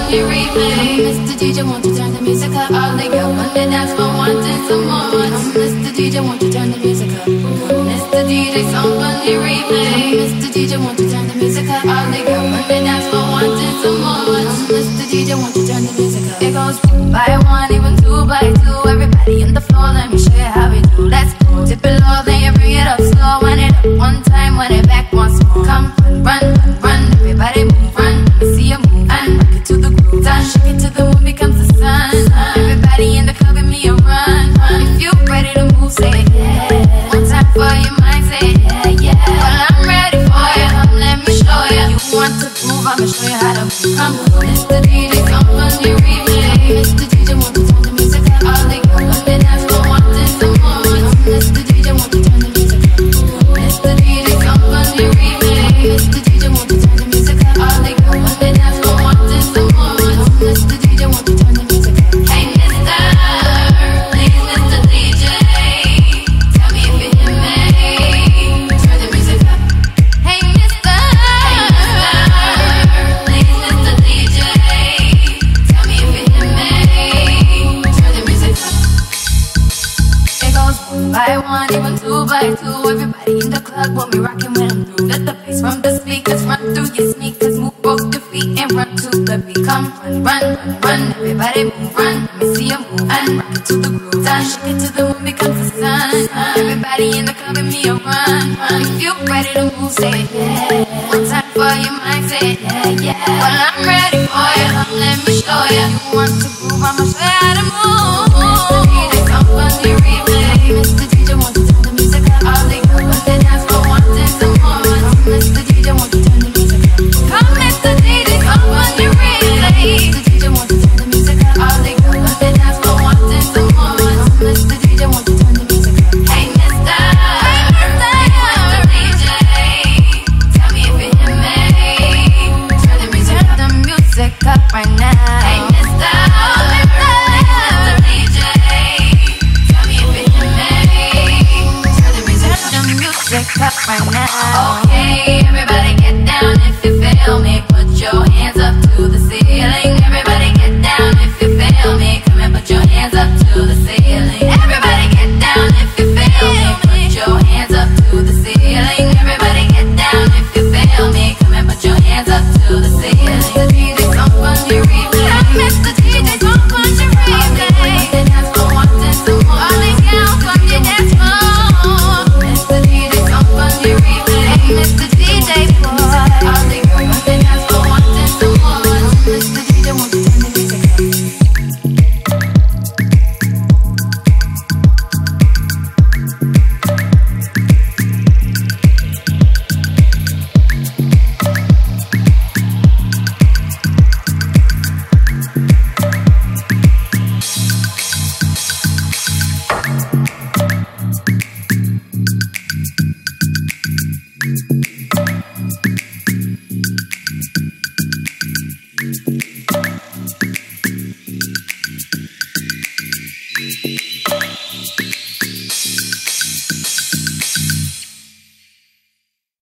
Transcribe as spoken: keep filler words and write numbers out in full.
funny replay. Mister D J, won't you turn the music up? All the girls on the dance floor wanting some more. Mister D J, won't you turn the music up? Mister D J, some funny replay. Mister D J, won't you turn the music up? All the girls on the dance floor wanting some more. Mister D J, won't you turn the music up? It goes one by one, even two by two. Everybody on the floor, let me show you how we do. Let's go. Dip it low, then you bring it up slow. Wind it up one time, wind it back once more. Come run, run, run, run. Everybody move, run. Let me see you move and rock it to the groove. Done, shake it to the moon becomes the sun. Everybody in the club, give me a run. If you ready to move, say yeah. One time for your mind, say yeah, yeah. Well, I'm ready for you. Let me show you. You want to prove, I'ma show you how to move. Come on, Mister D J, come on, you replay. Mister D J, want to turn the music up? All they go on the dance floor, wanting some more. Mister D J, want to turn the music up? Mister D J, come on, you replay. Mister D J, want to turn the music up? All they go on the dance floor, wanting some more. Mister D J, want to turn the music up? Hey, Mister, please, Mister D J, tell me if you hear me. Turn the music up. Hey, Mister, please, Mister D J, tell me if you hear me. Turn the music up. It goes one by one, even two by two. Everybody in the club will be rocking when I'm through. Let the bass from the speakers run through your sneakers. Move both your feet and run to the beat. Come run, run, run, run. Everybody move, run. Let me see you move and rock it to the groove. Done, shake it to the moon becomes the sun. Everybody in the club, give me a run. If you ready to move, say yeah. One time for your mind, say yeah, yeah. Well, I'm ready for you. Let me show you. You want to prove, I'ma show you how to move. Mister D J, come on, you replay. Mister D J, want to turn the music up? All they go on the dance floor, wanting some more. Mister D J, want to turn the music up? Come, Mister D J, come on, you replay. Mister D J, want to turn the music up? All they go on the dance floor, wanting some more. Mister D J, want to turn the music up? Hey, Mister, Mister D J, tell me if you hear me. Turn the music up, the music up right now. Hey, Mister, Mister D J, tell me if you hear me. Turn the music up, the music up right now.